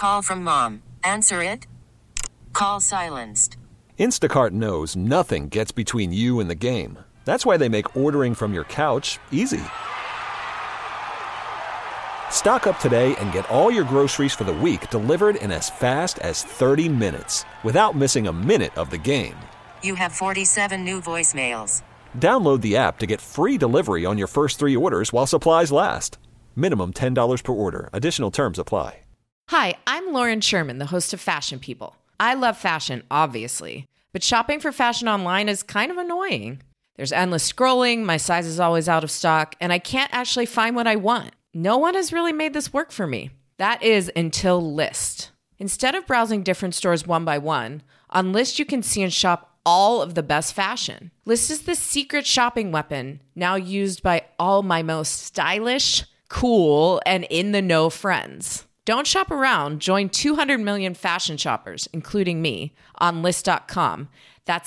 Call from mom. Answer it. Call silenced. Instacart knows nothing gets between you and the game. That's why they make ordering from your couch easy. Stock up today and get all your groceries for the week delivered in as fast as 30 minutes without missing a minute of the game. You have 47 new voicemails. Download the app to get free delivery on your first 3 orders while supplies last. Minimum $10 per order. Additional terms apply. Hi, I'm Lauren Sherman, the host of Fashion People. I love fashion, obviously, but shopping for fashion online is kind of annoying. There's endless scrolling, my size is always out of stock, and I can't actually find what I want. No one has really made this work for me. That is until Lyst. Instead of browsing different stores one by one, on Lyst you can see and shop all of the best fashion. Lyst is the secret shopping weapon now used by all my most stylish, cool, and in-the-know friends. Don't shop around. Join 200 million fashion shoppers, including me, on Lyst.com. That's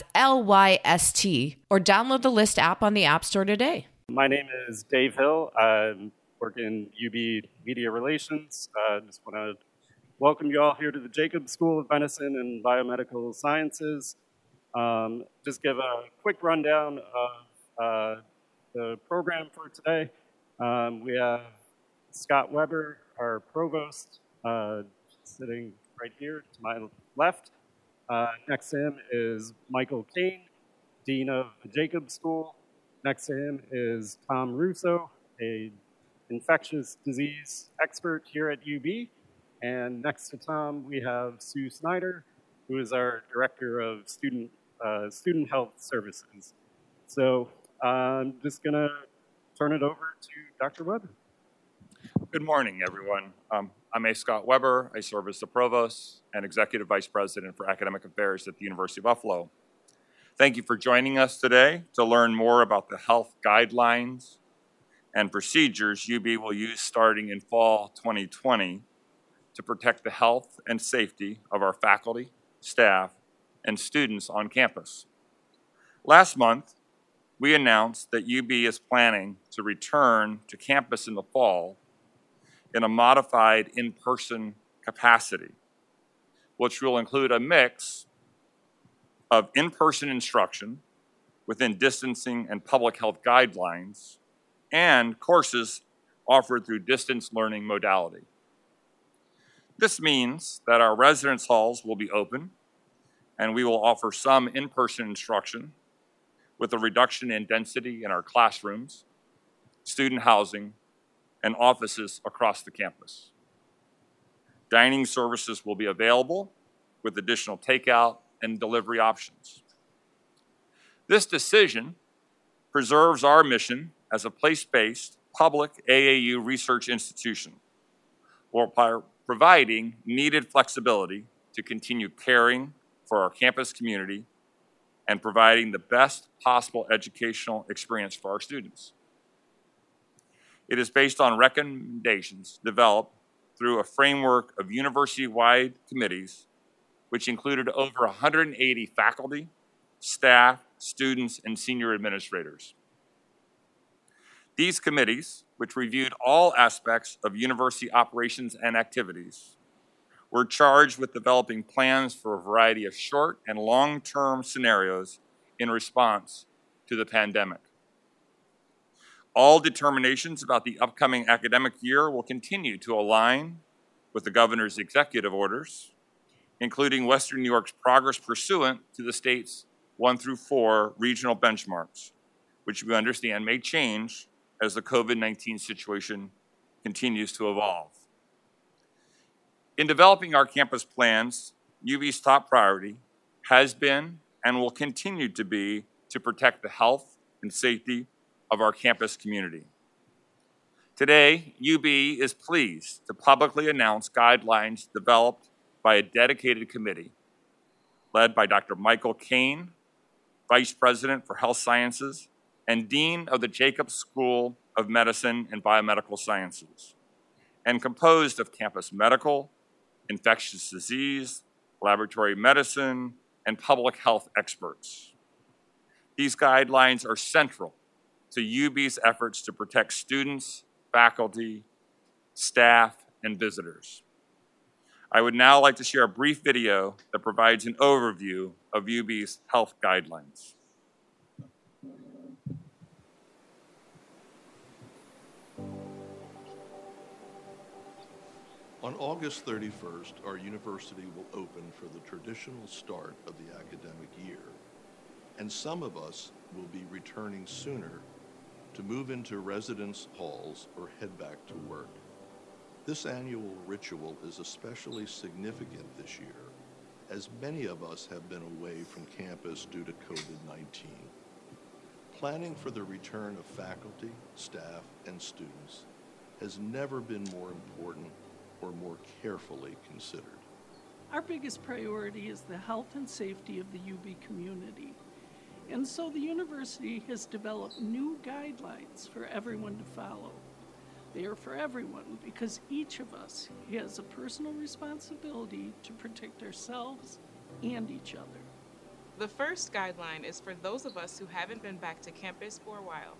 Lyst, or download the Lyst app on the App Store today. My name is Dave Hill. I work in UB Media Relations. Just want to welcome you all here to the Jacobs School of Medicine and Biomedical Sciences. Just give a quick rundown of the program for today. We have Scott Weber, our provost, sitting right here to my left. Next to him is Michael Kane, dean of the Jacobs School. Next to him is Tom Russo, a infectious disease expert here at UB. And next to Tom, we have Sue Snyder, who is our director of student health services. So I'm just going to turn it over to Dr. Weber. Good morning, everyone. I'm A. Scott Weber. I serve as the Provost and Executive Vice President for Academic Affairs at the University of Buffalo. Thank you for joining us today to learn more about the health guidelines and procedures UB will use starting in fall 2020 to protect the health and safety of our faculty, staff, and students on campus. Last month, we announced that UB is planning to return to campus in the fall in a modified in-person capacity, which will include a mix of in-person instruction within distancing and public health guidelines and courses offered through distance learning modality. This means that our residence halls will be open and we will offer some in-person instruction with a reduction in density in our classrooms, student housing, and offices across the campus. Dining services will be available with additional takeout and delivery options. This decision preserves our mission as a place-based public AAU research institution while providing needed flexibility to continue caring for our campus community and providing the best possible educational experience for our students. It is based on recommendations developed through a framework of university-wide committees, which included over 180 faculty, staff, students, and senior administrators. These committees, which reviewed all aspects of university operations and activities, were charged with developing plans for a variety of short and long-term scenarios in response to the pandemic. All determinations about the upcoming academic year will continue to align with the governor's executive orders, including Western New York's progress pursuant to the state's 1 through 4 regional benchmarks, which we understand may change as the COVID-19 situation continues to evolve. In developing our campus plans, UB's top priority has been and will continue to be to protect the health and safety of our campus community. Today, UB is pleased to publicly announce guidelines developed by a dedicated committee led by Dr. Michael Kane, Vice President for Health Sciences and Dean of the Jacobs School of Medicine and Biomedical Sciences, and composed of campus medical, infectious disease, laboratory medicine, and public health experts. These guidelines are central to UB's efforts to protect students, faculty, staff, and visitors. I would now like to share a brief video that provides an overview of UB's health guidelines. On August 31st, our university will open for the traditional start of the academic year, and some of us will be returning sooner to move into residence halls or head back to work. This annual ritual is especially significant this year, as many of us have been away from campus due to COVID-19. Planning for the return of faculty, staff, and students has never been more important or more carefully considered. Our biggest priority is the health and safety of the UB community. And so the university has developed new guidelines for everyone to follow. They are for everyone because each of us has a personal responsibility to protect ourselves and each other. The first guideline is for those of us who haven't been back to campus for a while.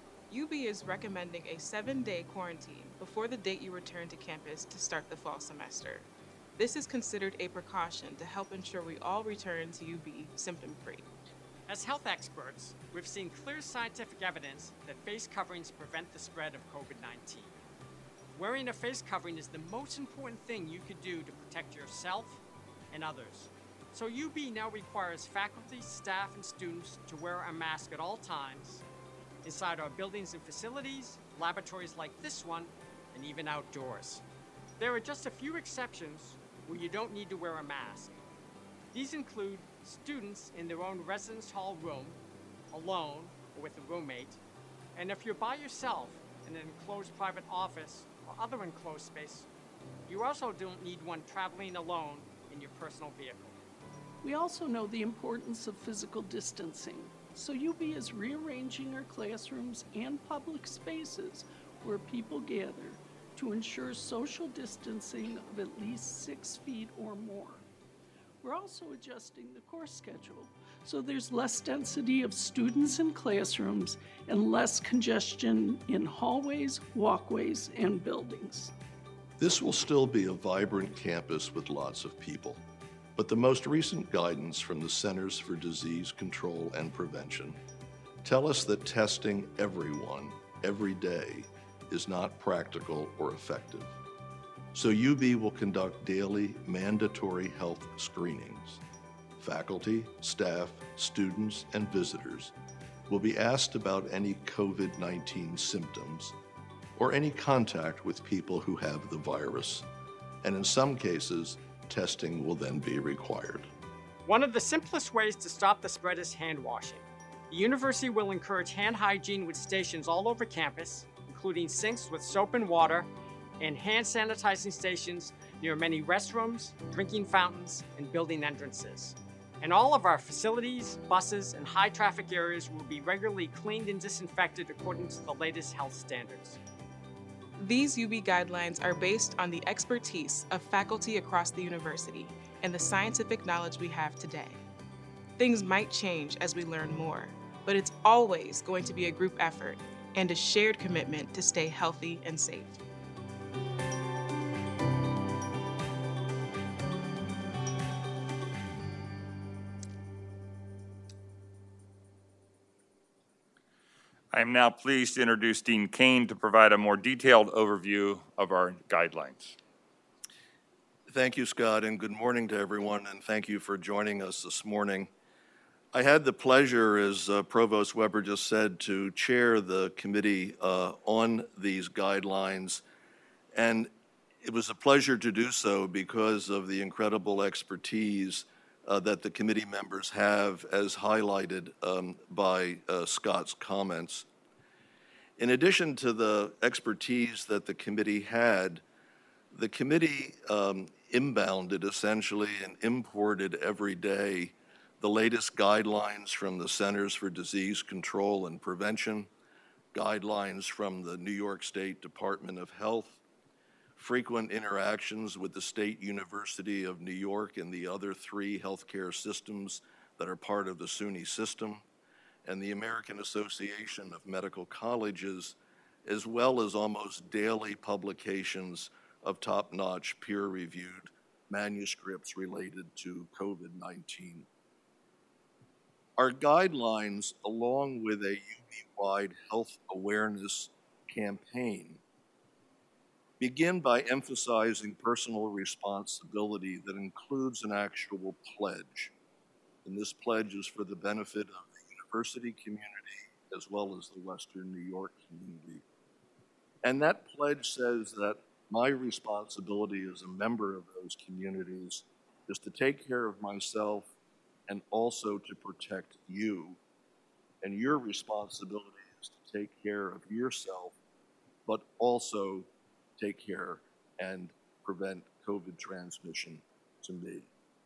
UB is recommending a 7-day quarantine before the date you return to campus to start the fall semester. This is considered a precaution to help ensure we all return to UB symptom-free. As health experts, we've seen clear scientific evidence that face coverings prevent the spread of COVID-19. Wearing a face covering is the most important thing you could do to protect yourself and others. So UB now requires faculty, staff, and students to wear a mask at all times, inside our buildings and facilities, laboratories like this one, and even outdoors. There are just a few exceptions where you don't need to wear a mask. These include students in their own residence hall room, alone or with a roommate, and if you're by yourself in an enclosed private office or other enclosed space, you also don't need one traveling alone in your personal vehicle. We also know the importance of physical distancing. So UB is rearranging our classrooms and public spaces where people gather to ensure social distancing of at least 6 feet or more. We're also adjusting the course schedule so there's less density of students in classrooms and less congestion in hallways, walkways, and buildings. This will still be a vibrant campus with lots of people. But the most recent guidance from the Centers for Disease Control and Prevention tell us that testing everyone every day is not practical or effective. So UB will conduct daily mandatory health screenings. Faculty, staff, students, and visitors will be asked about any COVID-19 symptoms or any contact with people who have the virus. And in some cases, testing will then be required. One of the simplest ways to stop the spread is hand washing. The university will encourage hand hygiene with stations all over campus, including sinks with soap and water, and hand sanitizing stations near many restrooms, drinking fountains, and building entrances. And all of our facilities, buses, and high traffic areas will be regularly cleaned and disinfected according to the latest health standards. These UB guidelines are based on the expertise of faculty across the university and the scientific knowledge we have today. Things might change as we learn more, but it's always going to be a group effort and a shared commitment to stay healthy and safe. I am now pleased to introduce Dean Kane to provide a more detailed overview of our guidelines. Thank you, Scott, and good morning to everyone, and thank you for joining us this morning. I had the pleasure, as Provost Weber just said, to chair the committee on these guidelines, and it was a pleasure to do so because of the incredible expertise that the committee members have, as highlighted by Scott's comments. In addition to the expertise that the committee had, the committee inbounded essentially and imported every day the latest guidelines from the Centers for Disease Control and Prevention, guidelines from the New York State Department of Health, frequent interactions with the State University of New York and the other 3 healthcare systems that are part of the SUNY system, and the American Association of Medical Colleges, as well as almost daily publications of top-notch peer-reviewed manuscripts related to COVID-19. Our guidelines, along with a UB-wide health awareness campaign, begin by emphasizing personal responsibility that includes an actual pledge. And this pledge is for the benefit of the university community as well as the Western New York community. And that pledge says that my responsibility as a member of those communities is to take care of myself and also to protect you. And your responsibility is to take care of yourself, but also take care and prevent COVID transmission to me.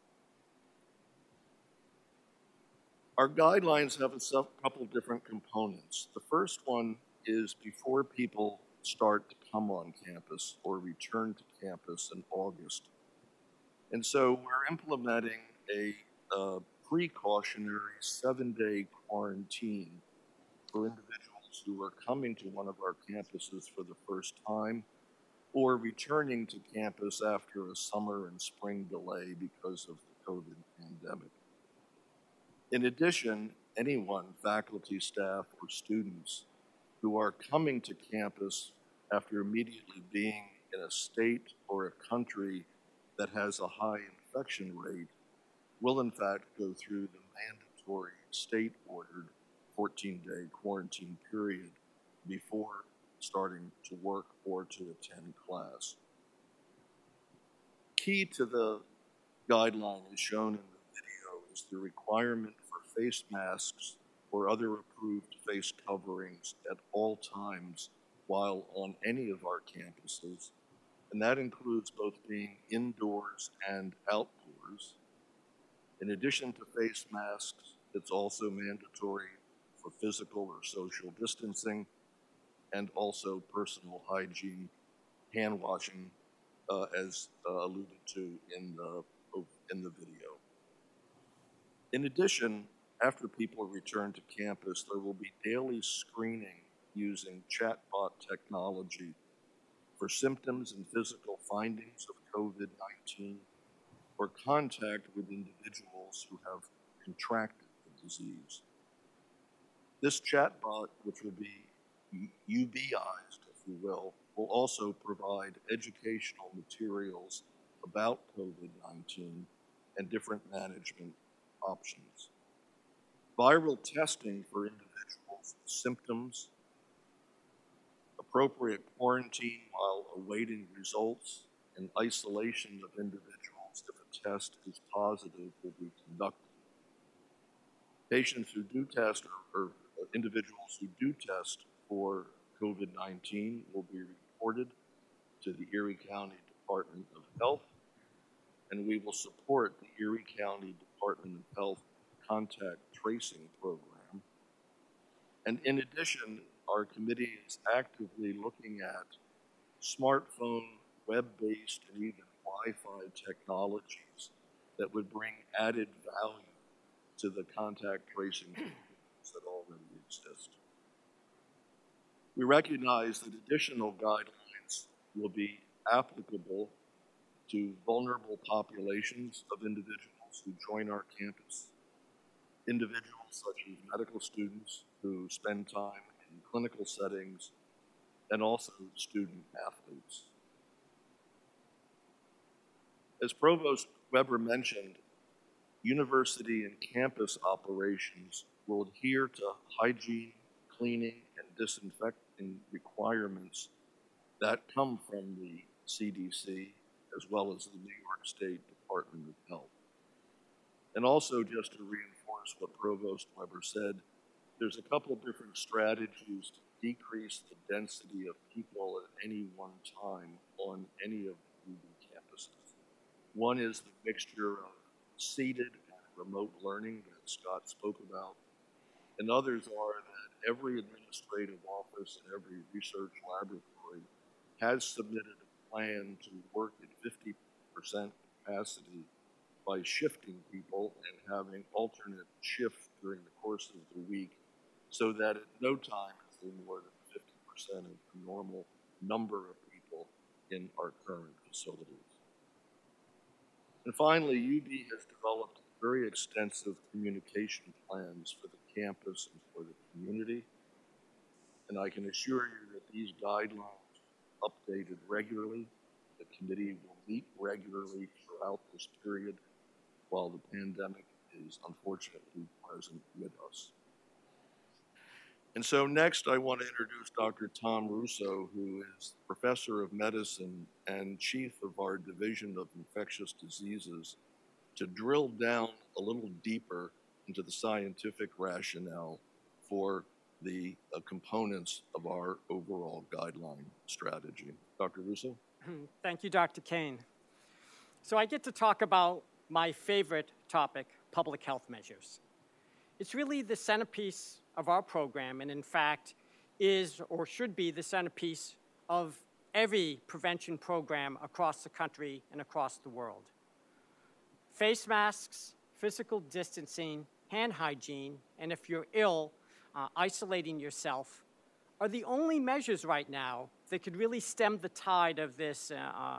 Our guidelines have a couple different components. The first one is before people start to come on campus or return to campus in August. And so we're implementing a precautionary 7-day quarantine for individuals who are coming to one of our campuses for the first time or returning to campus after a summer and spring delay because of the COVID pandemic. In addition, anyone, faculty, staff, or students who are coming to campus after immediately being in a state or a country that has a high infection rate will in fact go through the mandatory state-ordered 14-day quarantine period before starting to work or to attend class. Key to the guideline is shown in the video is the requirement for face masks or other approved face coverings at all times while on any of our campuses, and that includes both being indoors and outdoors. In addition to face masks, it's also mandatory for physical or social distancing and also personal hygiene, hand washing, as alluded to in the video. In addition, after people return to campus, there will be daily screening using chatbot technology for symptoms and physical findings of COVID-19 or contact with individuals who have contracted the disease. This chatbot, which will be UBized, if you will also provide educational materials about COVID-19 and different management options. Viral testing for individuals with symptoms, appropriate quarantine while awaiting results, and isolation of individuals if a test is positive will be conducted. Patients who do test or individuals who do test for COVID-19 will be reported to the Erie County Department of Health, and we will support the Erie County Department of Health contact tracing program. And in addition, our committee is actively looking at smartphone, web-based, and even Wi-Fi technologies that would bring added value to the contact tracing programs that already exist. We recognize that additional guidelines will be applicable to vulnerable populations of individuals who join our campus, individuals such as medical students who spend time in clinical settings, and also student athletes. As Provost Weber mentioned, university and campus operations will adhere to hygiene, cleaning, and disinfecting requirements that come from the CDC as well as the New York State Department of Health. And also, just to reinforce what Provost Weber said, there's a couple different strategies to decrease the density of people at any one time on any of the UB campuses. One is the mixture of seated and remote learning that Scott spoke about, and others are that every administrative office and every research laboratory has submitted a plan to work at 50% capacity by shifting people and having alternate shifts during the course of the week so that at no time is there more than 50% of the normal number of people in our current facilities. And finally, UB has developed very extensive communication plans for the campus and for the community. And I can assure you that these guidelines are updated regularly. The committee will meet regularly throughout this period while the pandemic is unfortunately present with us. And so next I want to introduce Dr. Tom Russo, who is professor of medicine and chief of our Division of Infectious Diseases, to drill down a little deeper into the scientific rationale for the components of our overall guideline strategy. Dr. Russo? Thank you, Dr. Kane. So I get to talk about my favorite topic, public health measures. It's really the centerpiece of our program, and in fact is or should be the centerpiece of every prevention program across the country and across the world. Face masks, physical distancing, hand hygiene, and if you're ill, isolating yourself are the only measures right now that could really stem the tide of this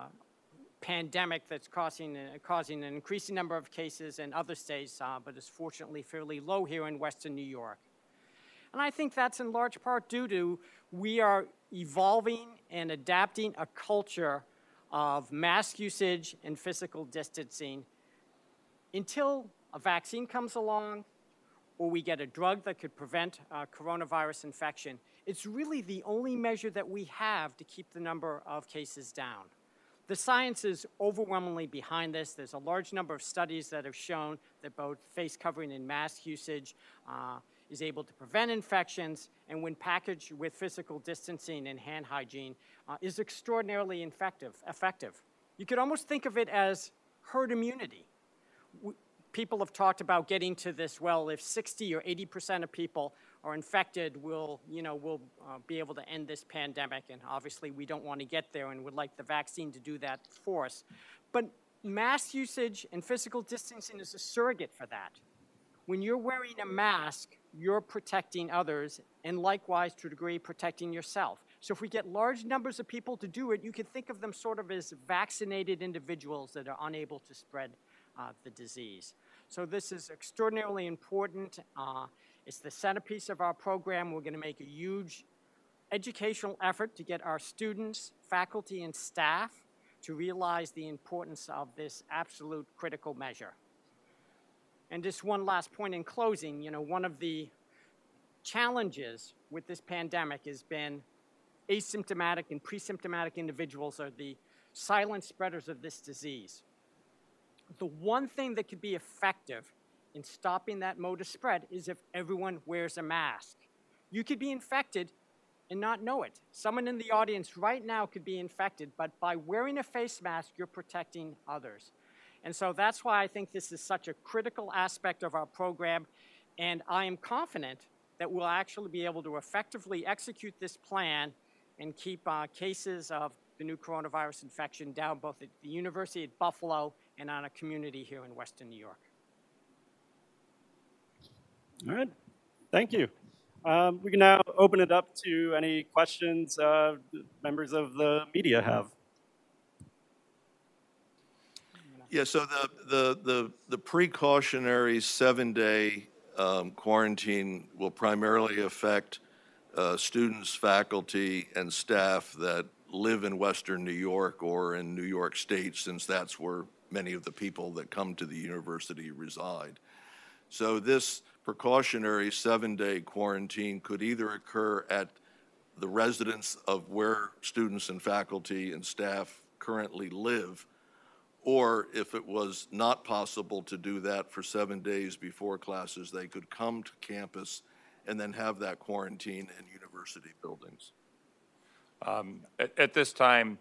pandemic that's causing an increasing number of cases in other states, but is fortunately fairly low here in Western New York. And I think that's in large part due to we are evolving and adapting a culture of mask usage and physical distancing until a vaccine comes along or we get a drug that could prevent coronavirus infection. It's really the only measure that we have to keep the number of cases down. The science is overwhelmingly behind this. There's a large number of studies that have shown that both face covering and mask usage is able to prevent infections, and when packaged with physical distancing and hand hygiene, is extraordinarily effective. You could almost think of it as herd immunity. People have talked about getting to this, well, if 60 or 80% of people are infected, we'll be able to end this pandemic, and obviously we don't want to get there and would like the vaccine to do that for us. But mask usage and physical distancing is a surrogate for that. When you're wearing a mask, you're protecting others, and likewise, to a degree, protecting yourself. So if we get large numbers of people to do it, you can think of them sort of as vaccinated individuals that are unable to spread the disease. So this is extraordinarily important. It's the centerpiece of our program. We're going to make a huge educational effort to get our students, faculty, and staff to realize the importance of this absolute critical measure. And just one last point in closing, one of the challenges with this pandemic has been asymptomatic and pre-symptomatic individuals are the silent spreaders of this disease. The one thing that could be effective in stopping that mode of spread is if everyone wears a mask. You could be infected and not know it. Someone in the audience right now could be infected, but by wearing a face mask, you're protecting others. And so that's why I think this is such a critical aspect of our program, and I am confident that we'll actually be able to effectively execute this plan and keep cases of the new coronavirus infection down both at the University at Buffalo and on a community here in Western New York. All right, thank you. We can now open it up to any questions members of the media have. Yeah, so the precautionary 7-day quarantine will primarily affect students, faculty, and staff that live in Western New York or in New York State, since that's where many of the people that come to the university reside. So this precautionary 7-day quarantine could either occur at the residence of where students and faculty and staff currently live, or if it was not possible to do that for 7 days before classes, they could come to campus and then have that quarantine in university buildings. At this time,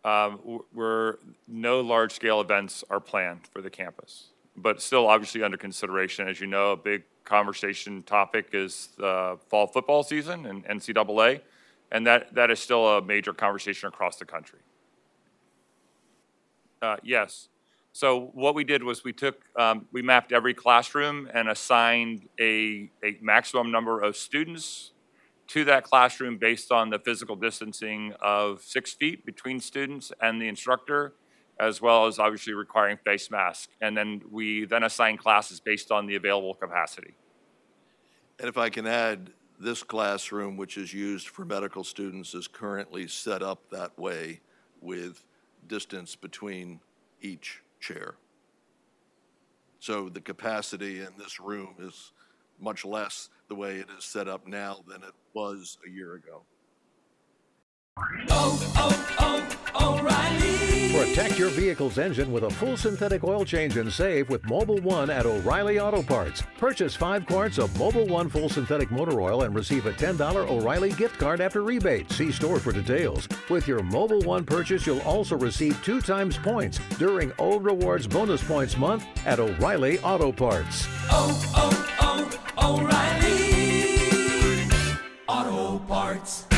no large-scale events are planned for the campus, but still obviously under consideration. As you know, a big conversation topic is the fall football season and NCAA, and that is still a major conversation across the country. Yes. So what we did was we mapped every classroom and assigned a maximum number of students to that classroom based on the physical distancing of 6 feet between students and the instructor, as well as obviously requiring face masks. And then we then assign classes based on the available capacity. And if I can add, this classroom, which is used for medical students, is currently set up that way with distance between each chair. So the capacity in this room is much less the way it is set up now than it was a year ago. O'Reilly. Protect your vehicle's engine with a full synthetic oil change and save with Mobil 1 at O'Reilly Auto Parts. Purchase 5 quarts of Mobil 1 full synthetic motor oil and receive a $10 O'Reilly gift card after rebate. See store for details. With your Mobil 1 purchase, you'll also receive 2 times points during Old Rewards Bonus Points Month at O'Reilly Auto Parts. O'Reilly Auto Parts.